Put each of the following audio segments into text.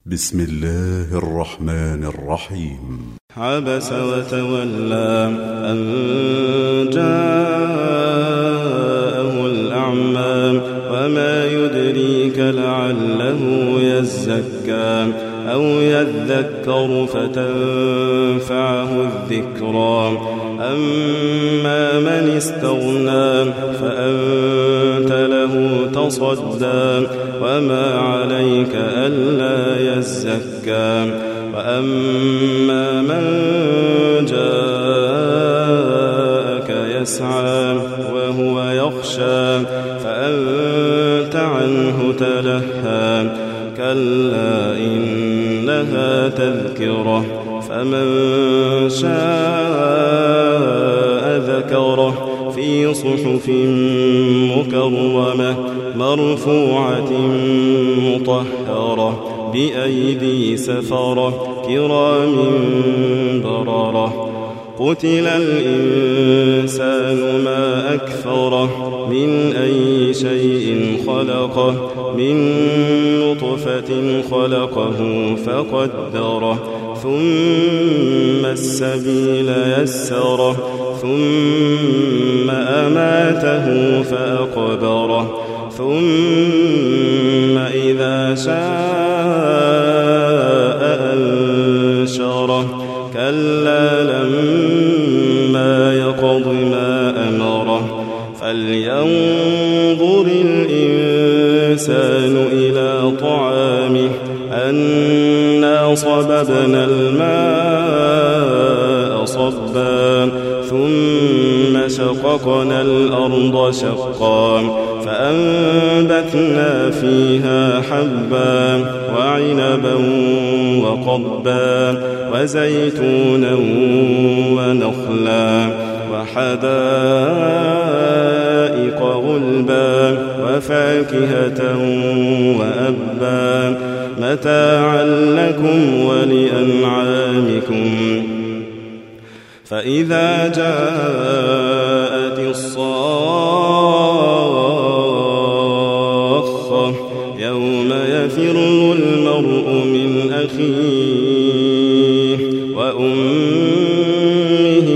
بسم الله الرحمن الرحيم. عبس وتولى أن جاءه الأعمى وما يدريك لعله يزكى أو يذكر فتنفعه الذكرى أما من استغنى فأنت له تصدى وما عليك ألا يزكى وأما من جاءك يسعى وهو يخشى فأنت عنه تلهى كلا إنها تذكرة فمن شاء ذكره في صحف مكرمة مرفوعة مطهرة بأيدي سفرة كرام بررة قتل الإنسان ما أكفره من أي شيء خلقه من نطفة خلقه فقدره ثم السبيل يسره ثم أماته فأقبره ثم إذا شاء أنشره كلا لما يقض ما أمره فلينظر الإنسان إلى طعامه أنا صببنا الماء صبا ثم شققنا الأرض شقا فأنبتنا فيها حبا وعنبا وقضبا وزيتونا ونخلا وحدائق غلبا وفاكهة وأبا متاعا لكم ولأنعامكم فإذا جاءت الصاخة يوم يفر المرء من أخيه وأمه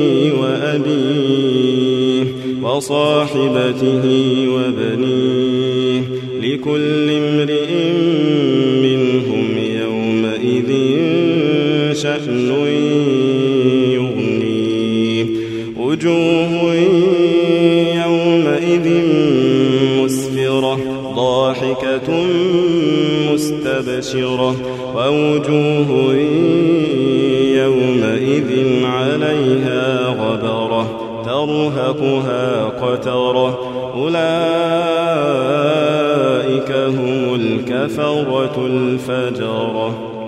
وأبيه وصاحبته وبنيه لكل امرئ منهم يومئذ شأن يغنيه وجوه يومئذ مسفرة ضاحكة مستبشرة ووجوه يومئذ عليها غبرة ترهقها قترة أولئك هم الكفرة الفجرة.